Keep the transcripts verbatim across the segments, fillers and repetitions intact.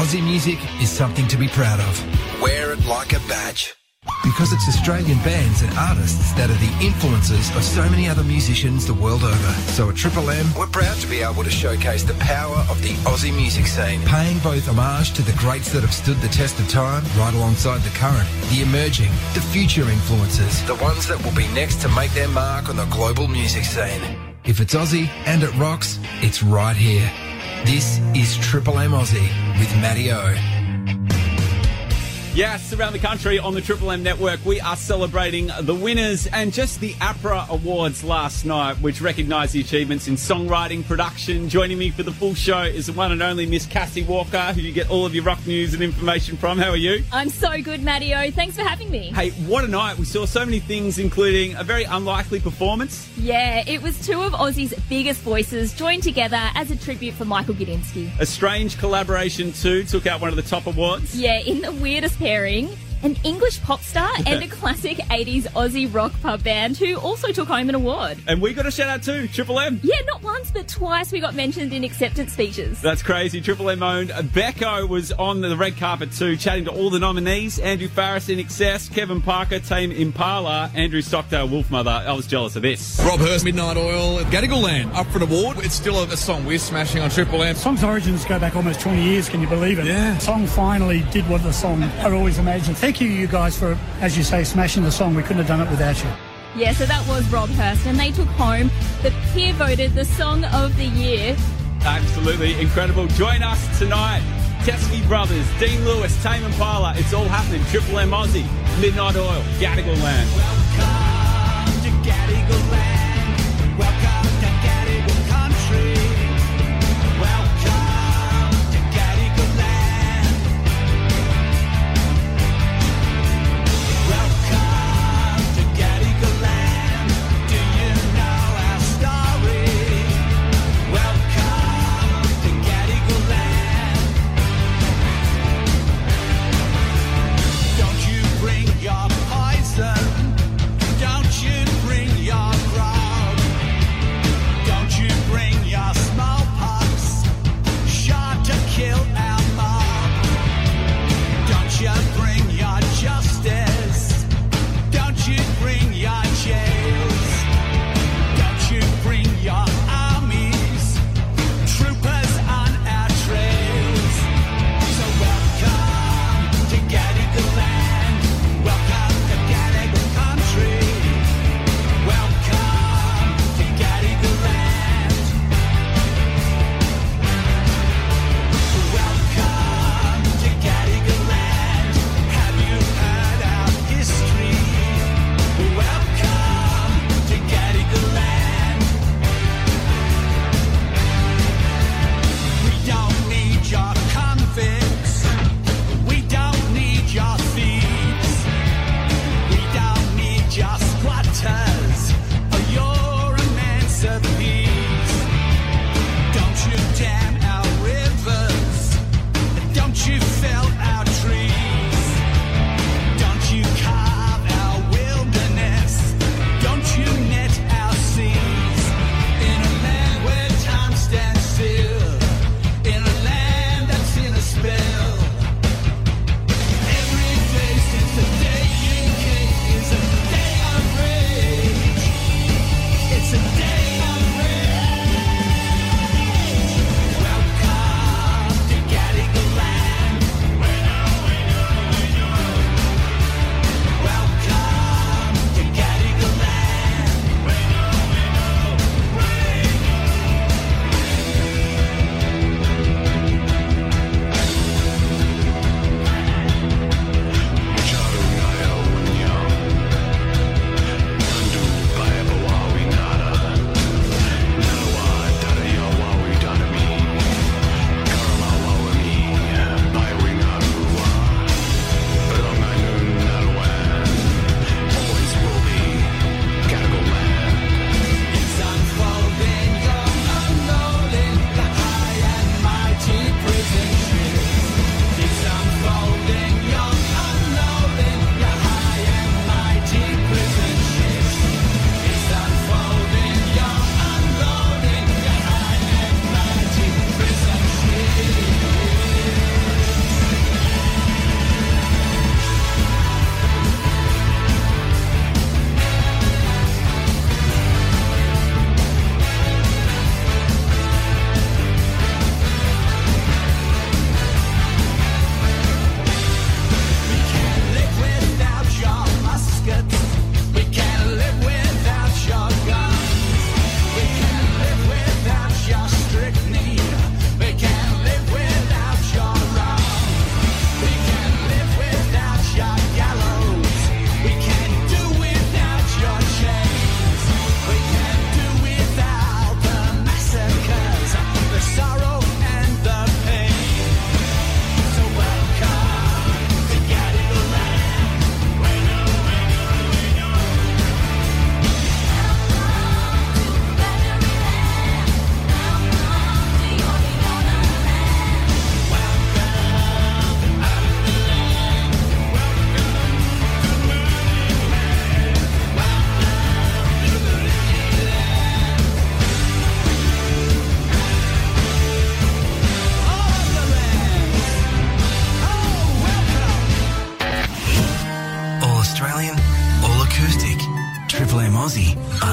Aussie music is something to be proud of. Wear it like a badge. Because it's Australian bands and artists that are the influences of so many other musicians the world over. So at Triple M, we're proud to be able to showcase the power of the Aussie music scene, paying both homage to the greats that have stood the test of time, right alongside the current, the emerging, the future influences, the ones that will be next to make their mark on the global music scene. If it's Aussie and it rocks, it's right here. This is Triple M Aussie with Matty O. Yes, around the country on the Triple M network, we are celebrating the winners and just the APRA Awards last night, which recognised the achievements in songwriting, production. Joining me for the full show is the one and only Miss Cassie Walker, who you get all of your rock news and information from. How are you? I'm so good, Matty-O. Thanks for having me. Hey, what a night. We saw so many things, including a very unlikely performance. Yeah, it was two of Aussie's biggest voices joined together as a tribute for Michael Gudinski. A strange collaboration too took out one of the top awards. Yeah, in the weirdest pairing, an English pop star and a classic eighties Aussie rock pub band who also took home an award. And we got a shout out too, Triple M. Yeah, not once but twice we got mentioned in acceptance speeches. That's crazy. Triple M owned. Becco was on the red carpet too, chatting to all the nominees. Andrew Farris, In Excess, Kevin Parker, Tame Impala, Andrew Stockdale, Wolfmother. I was jealous of this. Rob Hurst, Midnight Oil, Gadigal Land, up for an award. It's still a, a song we're smashing on Triple M. The song's origins go back almost twenty years, can you believe it? Yeah. The song finally did what the song had always imagined. Thank you, you guys, for, as you say, smashing the song. We couldn't have done it without you. Yeah, so that was Rob Hurst, and they took home the peer voted the Song of the Year. Absolutely incredible. Join us tonight. Teskey Brothers, Dean Lewis, Tame Impala. It's all happening. Triple M Aussie, Midnight Oil, Gadigal Land. Welcome to Gadigal Land. Welcome to Gadigal Country. Welcome to Gadigal Land. Welcome to Gadigal Land. Do you know our story? Welcome to Gadigal Land. Don't you bring your poison. Don't you bring your cry.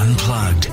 Unplugged.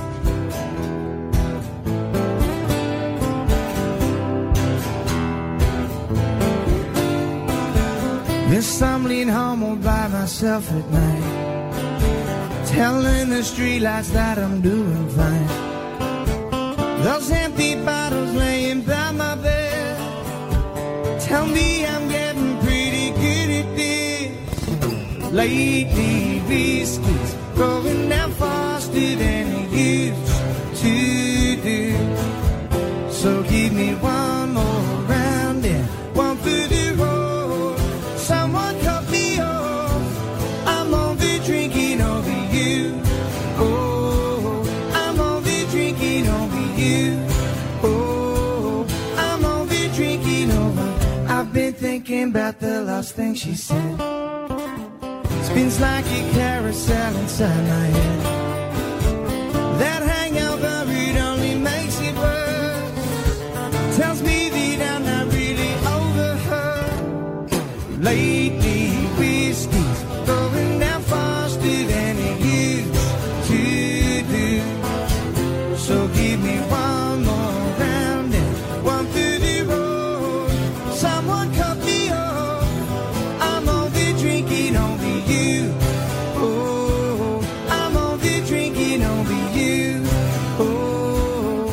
Been stumbling home all by myself at night, telling the streetlights that I'm doing fine. Those empty bottles laying by my bed tell me I'm getting pretty good at this. Lately, whiskey's going down faster than it used to do. So give me one more round and one for the road. Someone cut me off. I'm only drinking over you. Oh, I'm only drinking over you. Oh, I'm only drinking over. I've been thinking about the last thing she said. Spins like a carousel inside my head. That hangover, it only makes it worse. Tells me that I'm not really over her. Lately, whiskey's going down faster than it used to do. So give me one more round and one for the road. Someone cut me off. I'm only drinking over you. Oh, I'm only drinking over you. Oh,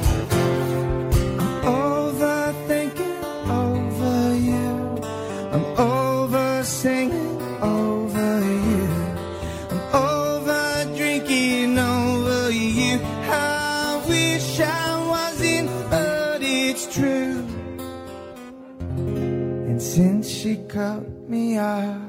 I'm overthinking over you. I'm over singing over you. I'm over drinking over you. I wish I wasn't, but it's true. And since she cut me off,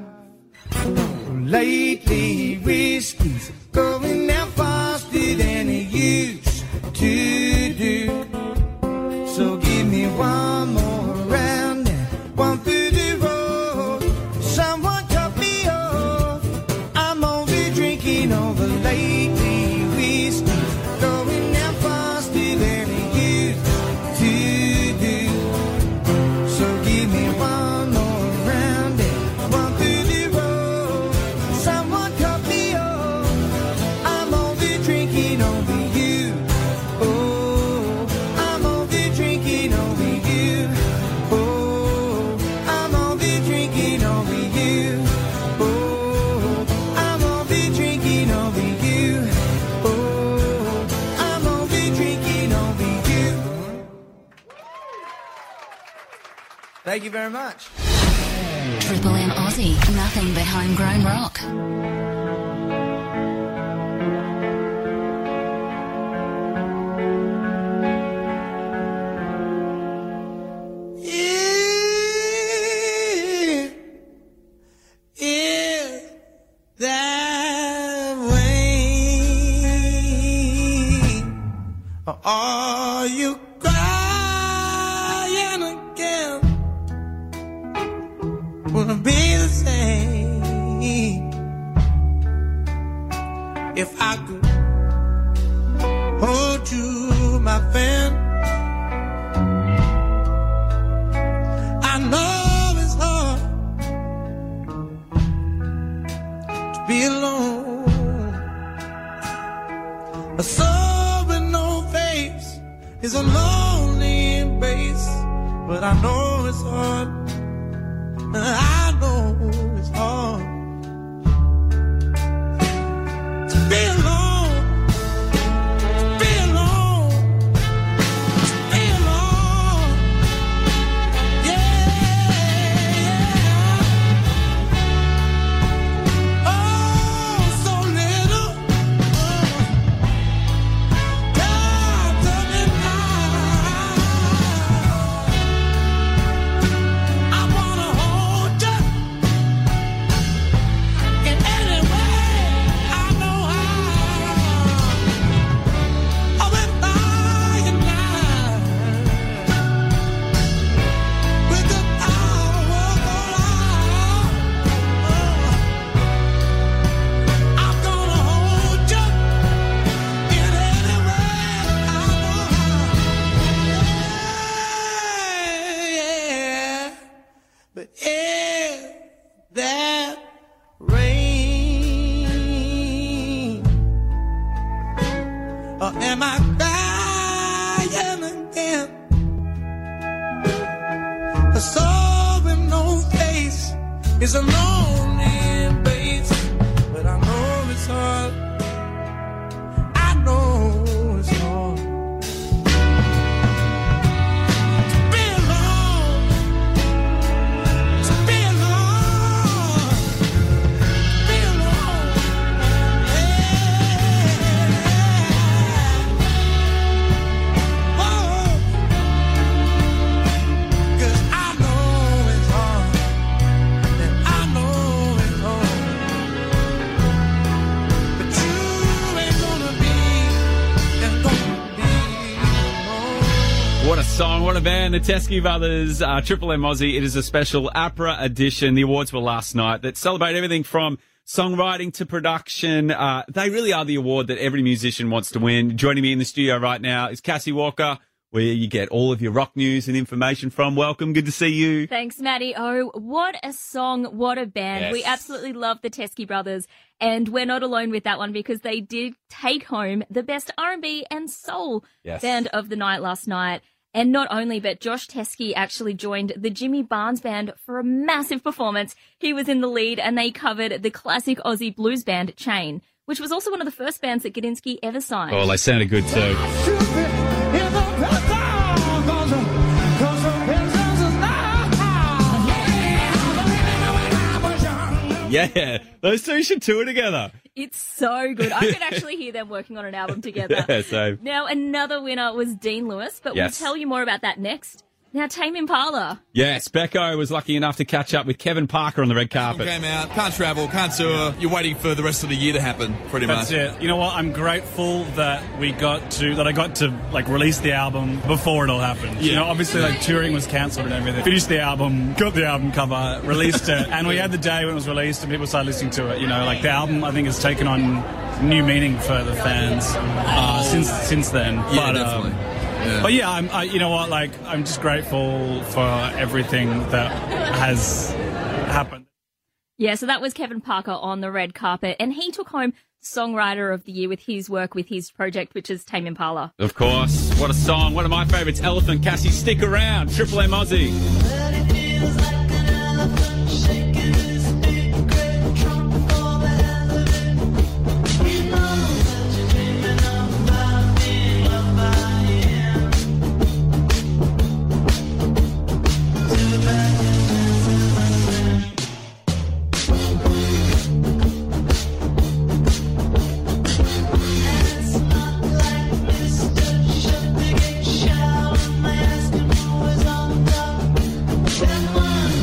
lately whiskey's going down faster than it used to do. So give me one more round and one for the road. Someone cut me off. I'm only drinking over. Lately whiskey's going down faster than it used to do. So give me one more round and one for the road. Someone cut me off. I'm only drinking over you. Oh, I'm only drinking over you. Oh, I'm only drinking over you. Oh, I'm only drinking over you. Oh, I'm only drinking over you. Thank you very much. Triple M Aussie, nothing but homegrown rock. Is, is that way? Or are you crying again? Will it be the same if I could hold you, my friend? I know it's hard to be alone. A soul with no face is a lonely embrace, but I know it's hard. I know it's hard to be alone, to be alone, to be alone. Yeah, yeah. Oh, so little. God, tell me now. I wanna hold you. soul with no face is a lonely embrace, but I know it's hard. I know it's hard to be alone, to be alone, to be alone. Yeah. Oh, 'cause I know it's hard, and I know it's hard, but you ain't gonna be, ain't gonna be alone. What a song, what a band, the Teskey Brothers, uh, Triple M Aussie. It is a special APRA edition. The awards were last night that celebrate everything from songwriting to production. Uh, they really are the award that every musician wants to win. Joining me in the studio right now is Cassie Walker, where you get all of your rock news and information from. Welcome, good to see you. Thanks, Maddie. Oh, what a song. What a band. Yes. We absolutely love the Teskey Brothers. And we're not alone with that one because they did take home the best R and B and soul Yes. band of the night last night. And not only, but Josh Teskey actually joined the Jimmy Barnes Band for a massive performance. He was in the lead and they covered the classic Aussie blues band Chain, which was also one of the first bands that Gadinsky ever signed. Oh, they sounded good too. Yeah, those two should tour together. It's so good. I could actually hear them working on an album together. Yeah, so Now, another winner was Dean Lewis, but Yes. we'll tell you more about that next. Now, Tame Impala. yes, Becco was lucky enough to catch up with Kevin Parker on the red carpet. Came out, can't travel, can't tour. You're waiting for the rest of the year to happen, pretty That's much. it. You know what? I'm grateful that we got to that I got to like release the album before it all happened. You Yeah. know, obviously like touring was cancelled and everything. Finished the album, got the album cover, released it, and we had the day when it was released and people started listening to it. You know, like the album I think has taken on new meaning for the fans uh, since since then. Yeah, but, definitely. Um, Yeah. But yeah, I'm, I, you know what? Like, I'm just grateful for everything that has happened. Yeah, so that was Kevin Parker on the red carpet, and he took home Songwriter of the Year with his work with his project, which is Tame Impala. Of course, what a song. One of my favourites, Elephant. Cassie, stick around. Triple M Aussie. But it feels like an elephant shaking his big great trunk for the hell of it. You know that you're dreaming about being loved by him. Too bad you're dancing like him. It's not like Mister Shut the Gate Shout. I'm asking who is on top. That one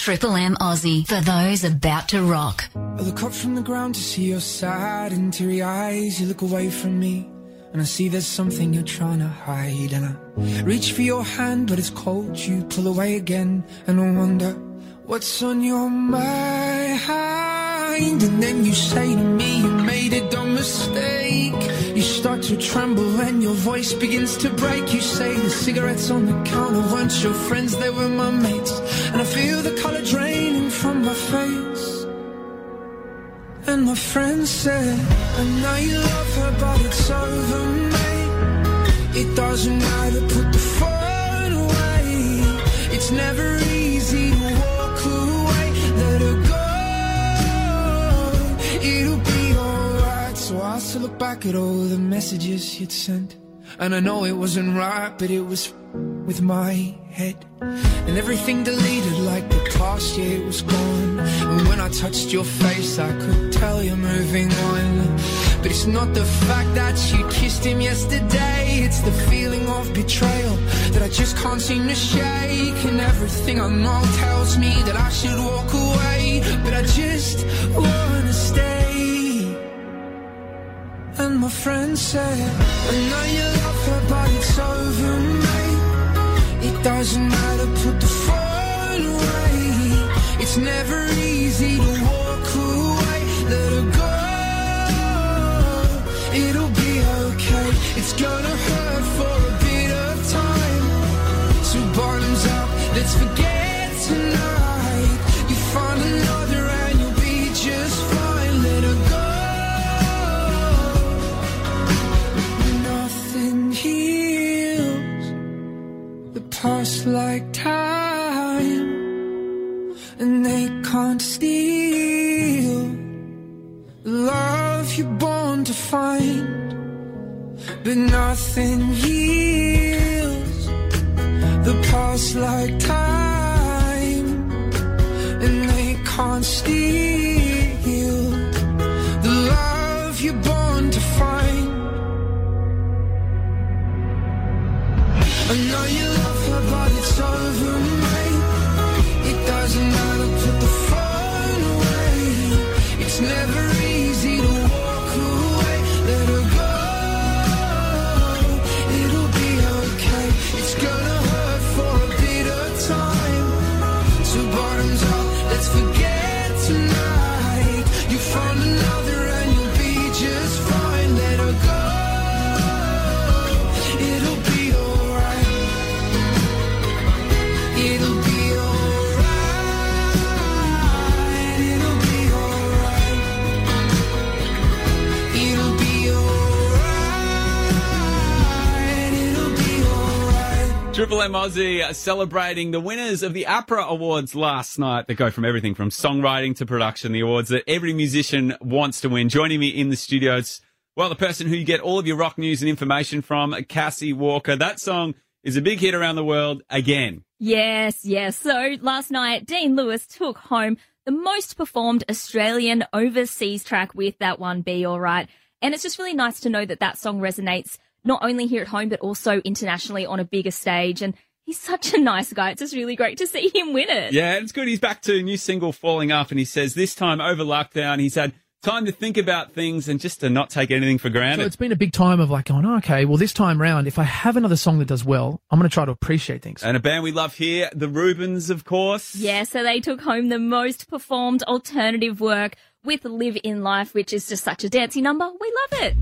Triple M Aussie, for those about to rock. I look up from the ground to see your sad and teary eyes. You look away from me, and I see there's something you're trying to hide. And I reach for your hand, but it's cold. You pull away again, and I wonder what's on your mind. And then you say to me you made a dumb mistake. You start to tremble and your voice begins to break. You say the cigarettes on the counter weren't your friends, they were my mates. And I feel the colour draining from my face. And my friend said, I know you love her but it's over, mate. It doesn't matter, put the phone away. It's never easy to walk away. Let her go, it'll be alright. So I still look back at all the messages you'd sent, and I know it wasn't right, but it was with my head. And everything deleted like the past year it was gone. And when I touched your face I could tell you're moving on. But it's not the fact that you kissed him yesterday, it's the feeling of betrayal that I just can't seem to shake. And everything I know tells me that I should walk away, but I just wanna stay. And my friend said, I know you love her but it's over, mate. It doesn't matter, put the phone away. It's never easy to walk away. Let her go, it'll be okay. It's gonna hurt for a bit of time. So bottoms up, let's forget tonight. You find another and you'll be just fine. Let her go. Nothing heals the past like time, and they can't steal the love you're born to find. But nothing heals the past like time, and they can't steal the love you're born to find. I know you love her but it's over, mate. It doesn't matter, put the phone away. It's never easy to walk away. Let her go, it'll be okay. It's gonna hurt for a bit of time. So bottoms up, let's forget tonight. You found another and you'll be just fine. Let her go, it'll be alright. It'll be alright. It'll be alright. It'll be alright. It'll be alright. Triple M Aussie uh, celebrating the winners of the APRA Awards last night that go from everything from songwriting to production, the awards that every musician wants to win. Joining me in the studios, well, the person who you get all of your rock news and information from, Cassie Walker. That song is a big hit around the world again. Yes, yes. So last night, Dean Lewis took home the most performed Australian overseas track with that one, Be Alright. And it's just really nice to know that that song resonates not only here at home, but also internationally on a bigger stage. And he's such a nice guy. It's just really great to see him win it. Yeah, it's good. He's back to a new single, Falling Up, and he says this time over lockdown, he's had time to think about things and just to not take anything for So granted. it's been a big time of like going, oh, okay, well, this time round, if I have another song that does well, I'm going to try to appreciate things. And a band we love here, the Rubens, of course. Yeah, so they took home the most performed alternative work with Live in Life, which is just such a dancey number. We love it.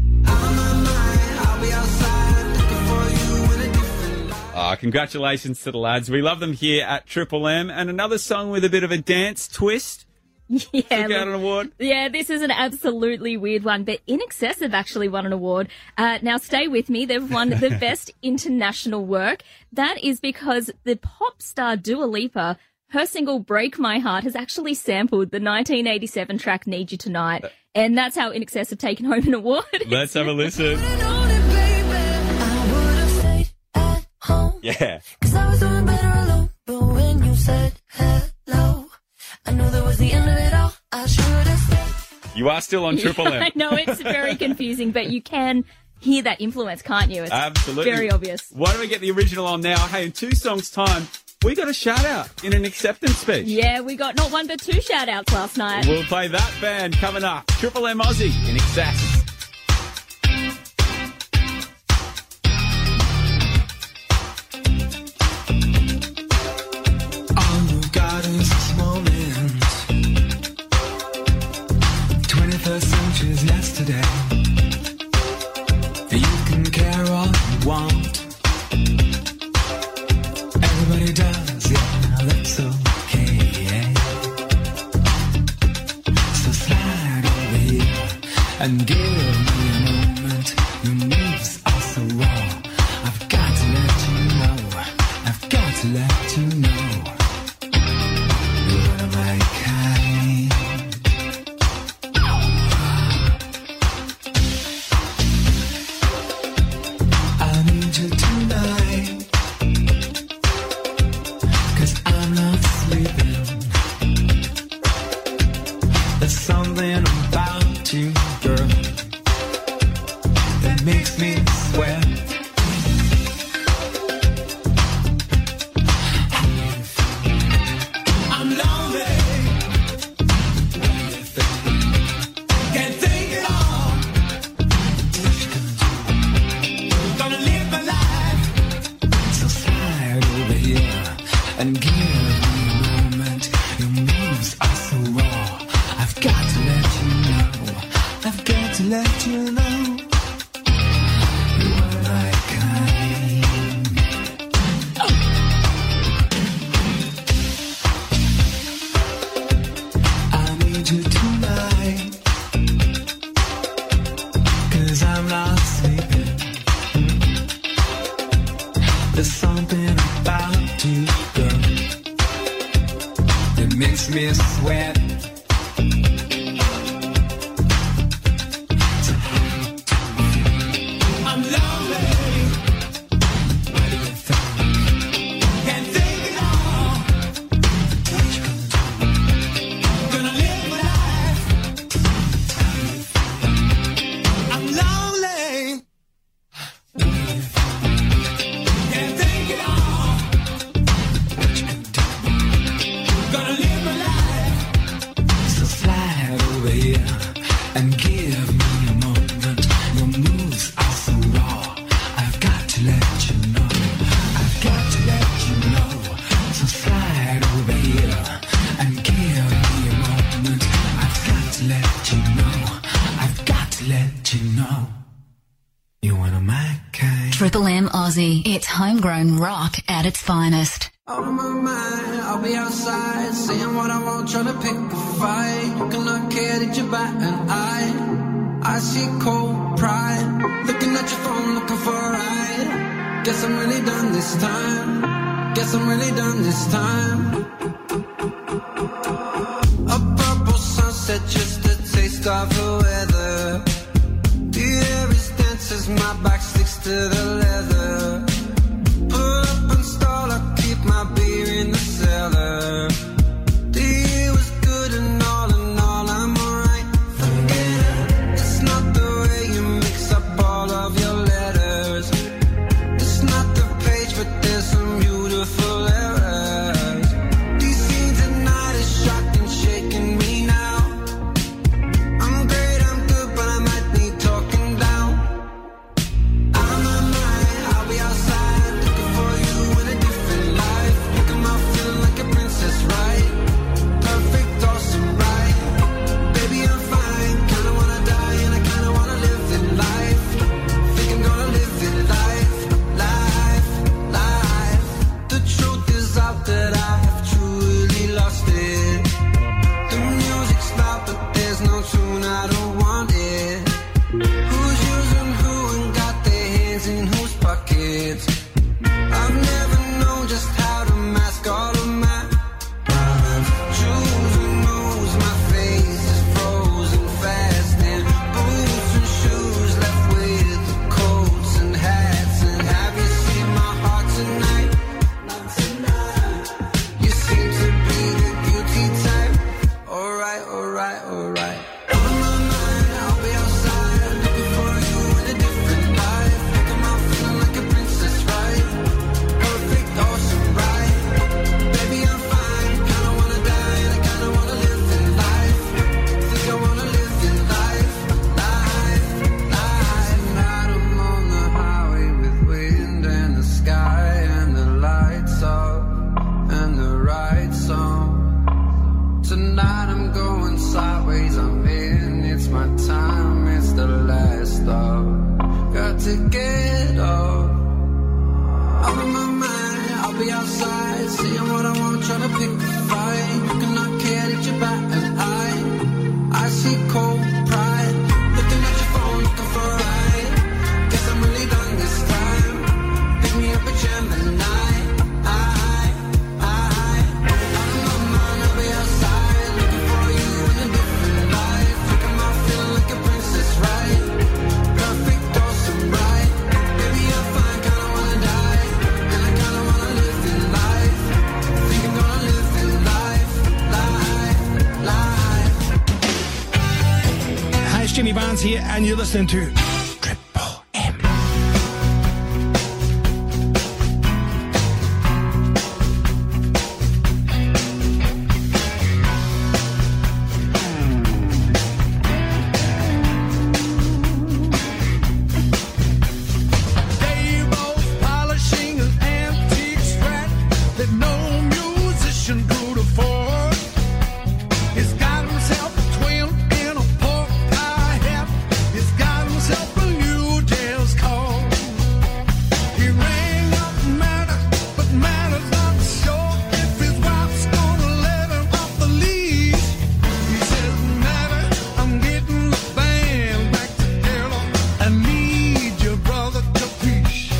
Ah, congratulations to the lads. We love them here at Triple M. And another song with a bit of a dance twist. Yeah, Took out look- an award. Yeah, this is an absolutely weird one, but In Excess have actually won an award. Uh, now, stay with me. They've won the best international work. That is because the pop star Dua Lipa, her single Break My Heart, has actually sampled the nineteen eighty-seven track Need You Tonight. And that's how In Excess have taken home an award. Let's have a listen. Yeah. Cause I was doing better alone, but when you said hello, I knew that was the end of it all. I should have stayed. You are still on Triple M. I know it's very confusing, but you can hear that influence, can't you? It's Absolutely. very obvious. Why don't we get the original on now? Hey, in two songs' time, We got a shout out in an acceptance speech. Yeah, we got not one but two shout outs last night. We'll play that band coming up. Triple M Aussie in excess. All you've got is this moment. twenty-first century's yesterday. You can care all you want. Everybody does, yeah, that's okay. So slide over here and give me a moment. Your moves are so raw. I've got to let you know. I've got to let you know. You're one of my kind. I need you tonight. Cause I'm not sleeping. There's something about you, girl, that makes me sweat. I'm lonely. Can't take it all. Gonna live my life. So slide over here and give me a moment. Your moves are so raw. I've got to let you know. I've got to let you know. You are my kind. I need you tonight. Cause I'm not sleeping. There's something about you, girl, that makes me sweat. I'm lonely. What do you think? Can't take it all. What you gonna do? Gonna live my life. I'm lonely. Can't take it all. What you gonna do? Gonna live my life. So slide over here and give me a moment. Your moves are so raw. I've got to let you know. I've got to let you know. So slide over here and give me a moment. I've got to let you know. I've got to let you know. You're one of my kind. Triple M Aussie. It's homegrown rock at its finest. Out of my mind, I'll be outside, saying what I want, trying to pick a fight. You cannot care that you bat an eye. I see cold pride, looking at your phone, looking for a ride. Guess I'm really done this time. Guess I'm really done this time. A purple sunset, just a taste of the weather. The air is dense as my back sticks to the leather. Pull up and stall, I keep my beer in the cellar. The year was good and all in all I'm alright. Forget it, it's not the way you mix up all of your letters. It's not the page, but there's some beautiful errors. These scenes at night is shocking, shaking me now. I'm great, I'm good, but I might need talking down. I'm a together. Out of my mind, I'll be outside, seeing what I want, trying to pick a fight. You cannot care that you're bad and I, I see cold pride. Looking at your phone, looking for a ride. Guess I'm really done this time. Pick me up a Gemini. I, I, out of my mind, I'll be outside, looking for you in a different life. Look at my feeling like a princess, right? Perfect, awesome, right? Baby, you're fine, kinda wanna die, and I kinda wanna live in life. Think I'm gonna live in life, life, life. Hi, it's Jimmy Barnes here, and you're listening to Triple M. Tables polishing an antique strat that no musician could afford. He's got himself a twin in a pork pie hat. He's got himself a new jazz call. He rang up Matter, but Matter's not sure if his wife's gonna let him off the leash. He says, Matter, I'm getting the band back together. I need your brother to preach.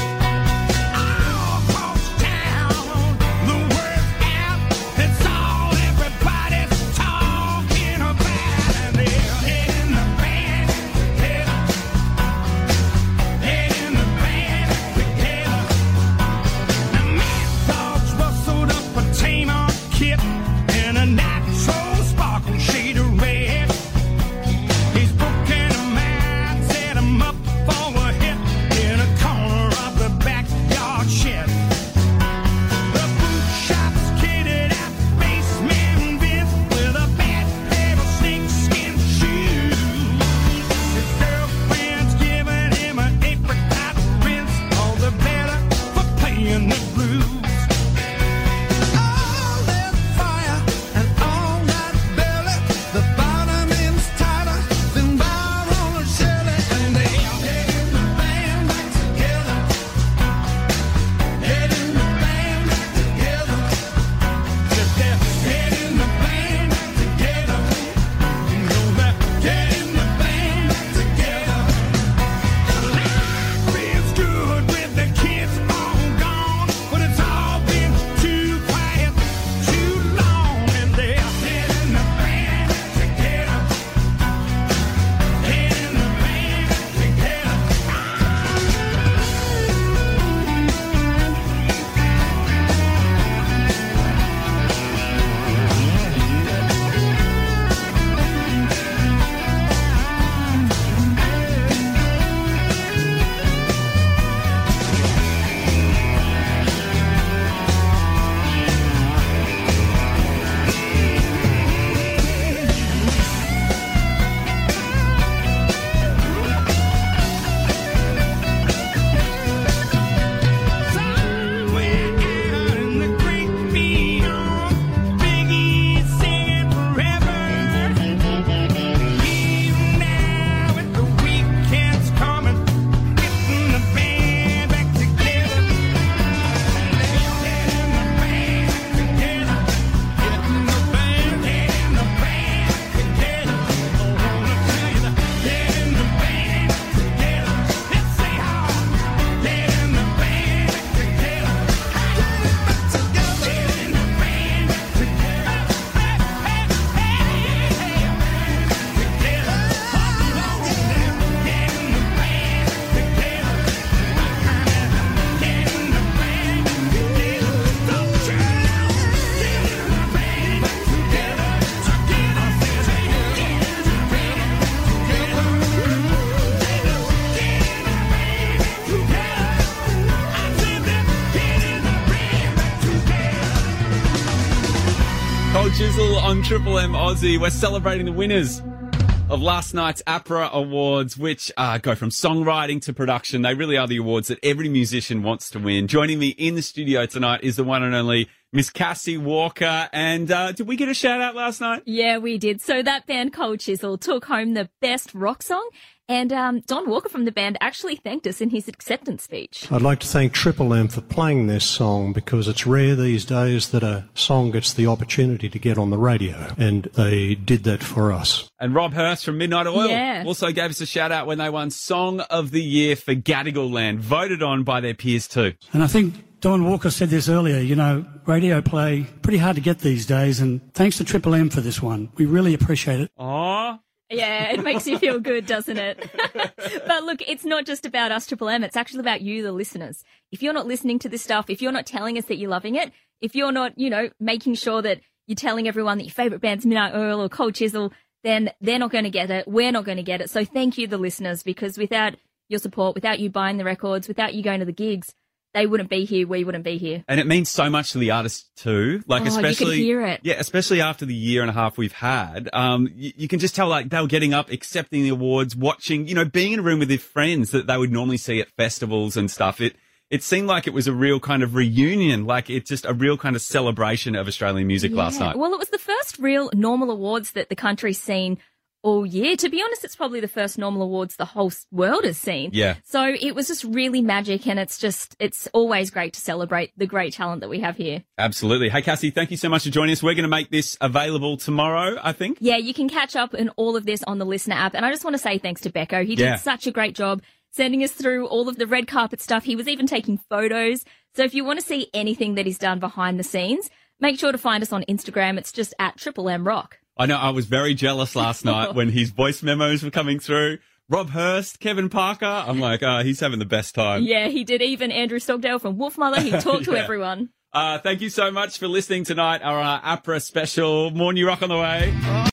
All across town, the word's out. It's all everybody's talking about. And they're heading the band together. Heading the band together. Now Mad Dog's rustled up a Tamar kit and a natural sparkle shade of red. He's booking them out, set 'em up for a hit in a corner of the backyard shed. The boot shop's kitted out, baseman Vince with a bad pair of snakeskin shoes. His girlfriend's giving him an apricot rinse, all the better for playing the blues. All that fire and all that belly, the bottom end's tighter than Byron and Shelley. And they heading the band back together. Heading the band back together. Said they're heading the band back together. You know that getting the band back together. Life is good with the kids all gone, but it's all been too quiet, too long. And they're heading the band back together. Heading the band back together. Somewhere out in the great beyond, Biggie's singing forever. Even now, with the weekends coming, getting the band back together. Getting the band together. Getting the band, getting the band together. I wanna tell you that getting the band together. Let's say how. Getting the band together. Getting the band together. Hey, hey, hey, hey. Together. All along now. Getting the band together. Getting the band together. Don't you know? Getting the band together. Together. Getting the band together. Getting the band together. I said that getting the band together. Cold Chisel on Triple M Aussie. We're celebrating the winners of last night's APRA Awards, which uh, go from songwriting to production. They really are the awards that every musician wants to win. Joining me in the studio tonight is the one and only Miss Cassie Walker. And uh, did we get a shout out last night? Yeah, we did. So that band Cold Chisel took home the best rock song. And um, Don Walker from the band actually thanked us in his acceptance speech. I'd like to thank Triple M for playing this song because it's rare these days that a song gets the opportunity to get on the radio, and they did that for us. And Rob Hurst from Midnight Oil Yeah. also gave us a shout out when they won Song of the Year for Gadigal Land, voted on by their peers too. And I think Don Walker said this earlier, you know, radio play, pretty hard to get these days, and thanks to Triple M for this one. We really appreciate it. Aww. Yeah, it makes you feel good, doesn't it? But look, it's not just about us, Triple M. It's actually about you, the listeners. If you're not listening to this stuff, if you're not telling us that you're loving it, if you're not, you know, making sure that you're telling everyone that your favourite band's Midnight Oil or Cold Chisel, then they're not going to get it. We're not going to get it. So thank you, the listeners, because without your support, without you buying the records, without you going to the gigs, they wouldn't be here, we wouldn't be here. And it means so much to the artists too. Like, Oh, you could especially, hear it. yeah, especially after the year and a half we've had. Um, you, you can just tell, like, they were getting up, accepting the awards, watching, you know, being in a room with their friends that they would normally see at festivals and stuff. It, it seemed like it was a real kind of reunion, like it's just a real kind of celebration of Australian music last night. Well, it was the first real normal awards that the country's seen all year. To be honest, it's probably the first normal awards the whole s- world has seen. Yeah. So it was just really magic, and it's just, it's always great to celebrate the great talent that we have here. Absolutely. Hey, Cassie, thank you so much for joining us. We're going to make this available tomorrow, I think. Yeah, you can catch up in all of this on the Listener app. And I just want to say thanks to Becco. He did Yeah. such a great job sending us through all of the red carpet stuff. He was even taking photos. So if you want to see anything that he's done behind the scenes, make sure to find us on Instagram. It's just at Triple M Rock. I know I was very jealous last night when his voice memos were coming through. Rob Hurst, Kevin Parker. I'm like, uh, he's having the best time. Yeah, he did. Even Andrew Stockdale from Wolfmother. He talked to Yeah. everyone. Uh, thank you so much for listening tonight. Our uh, APRA special. More new rock on the way.